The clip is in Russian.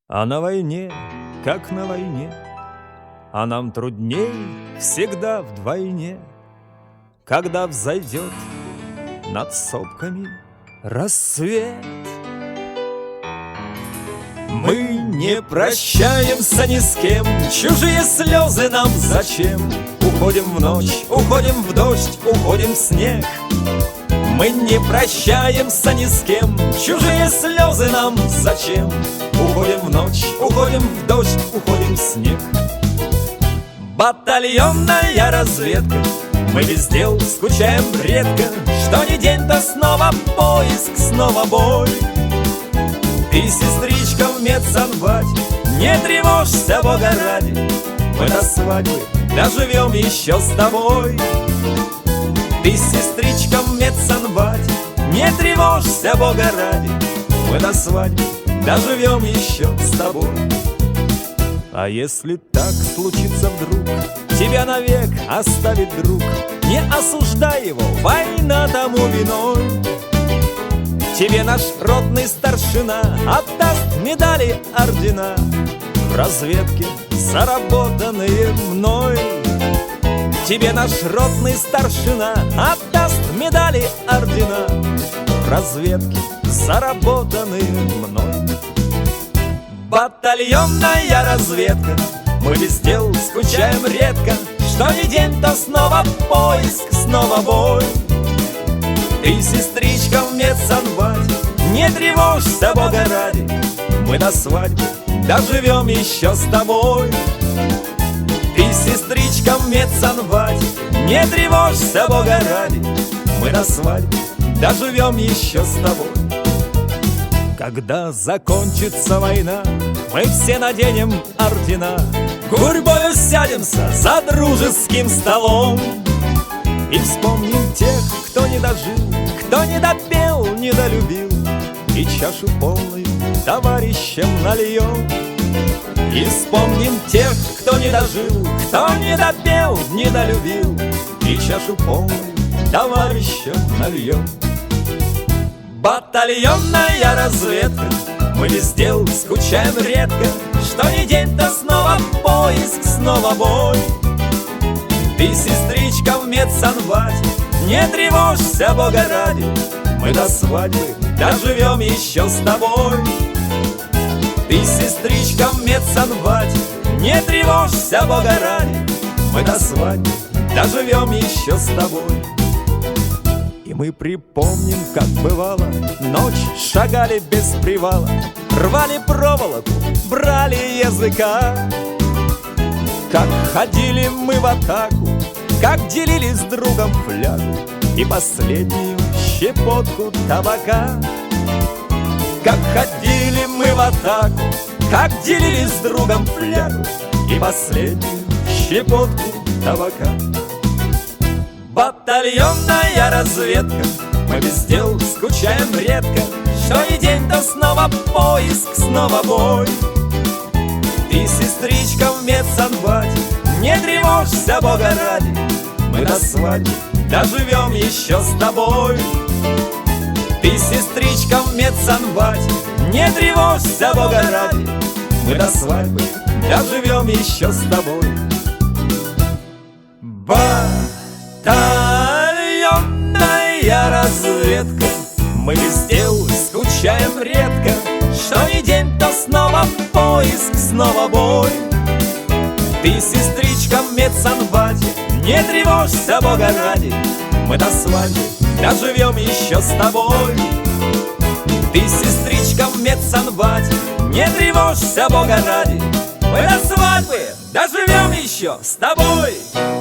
А на войне, как на войне, а нам трудней всегда вдвойне, когда взойдет над сопками рассвет. Мы не прощаемся ни с кем, чужие слезы нам зачем? Уходим в ночь, уходим в дождь, уходим в снег. Мы не прощаемся ни с кем, чужие слезы нам зачем? Уходим в ночь, уходим в дождь, уходим в снег. Батальонная разведка, мы без дел скучаем редко. Что ни день, то снова поиск, снова бой. Ты, сестричка, в медсанбате, не тревожься, Бога ради, мы до свадьбы доживем еще с тобой. Ты, сестричка, в медсанбате, не тревожься, Бога ради, мы до свадьбы доживем еще с тобой. А если так случится вдруг, тебя навек оставит друг, не осуждай его, война тому виной. Тебе наш ротный старшина отдаст медали, ордена в разведке, заработанные мной. Тебе наш ротный старшина отдаст медали, ордена в разведке, заработанные мной. Батальонная разведка, мы без дел скучаем редко. Что ни день, то снова поиск, снова бой. Ты, сестричка, в медсанбате, не тревожься, Бога ради, мы до свадьбы доживем еще с тобой. Ты, сестричка, в медсанбате, не тревожься, Бога ради, мы до свадьбы доживем еще с тобой. Когда закончится война, мы все наденем ордена, гурьбою сядемся за дружеским столом и вспомним тех, кто не дожил, кто не допел, не долюбил, и чашу полную товарищам нальем. И вспомним тех, кто не дожил, кто не допел, не долюбил, и чашу полную товарищам нальем. Батальонная разведка, мы без дел скучаем редко. Что ни день, то снова поиск, снова бой. Ты, сестричка, в медсанбате, не тревожься, Бога ради, мы до свадьбы доживем еще с тобой. Ты, сестричка, в медсанбате, не тревожься, Бога ради, мы до свадьбы доживем еще с тобой. И мы припомним, как бывало, ночь шагали без привала, рвали проволоку, брали языка. Как ходили мы в атаку, как делили с другом флягу и последнюю щепотку табака. Как ходили мы в атаку, как делили с другом флягу и последнюю щепотку табака. Батальонная разведка, мы без дел скучаем редко. Что ни день, то снова поиск, снова бой. Ты, сестричка, в медсанбате, не тревожься, Бога ради, мы до свадьбы доживем еще с тобой. Ты, сестричка, в медсанбате, не тревожься, Бога ради, мы до свадьбы доживем еще с тобой. Батальонная разведка, мы без дел скучаем редко. Что ни день, то снова поиск, снова бой. Ты, сестричка, в медсанбате, не тревожься, Бога ради, мы до свадьбы доживем еще с тобой. Ты, сестричка, в медсанбате, не тревожься, Бога ради, мы до свадьбы доживем еще с тобой.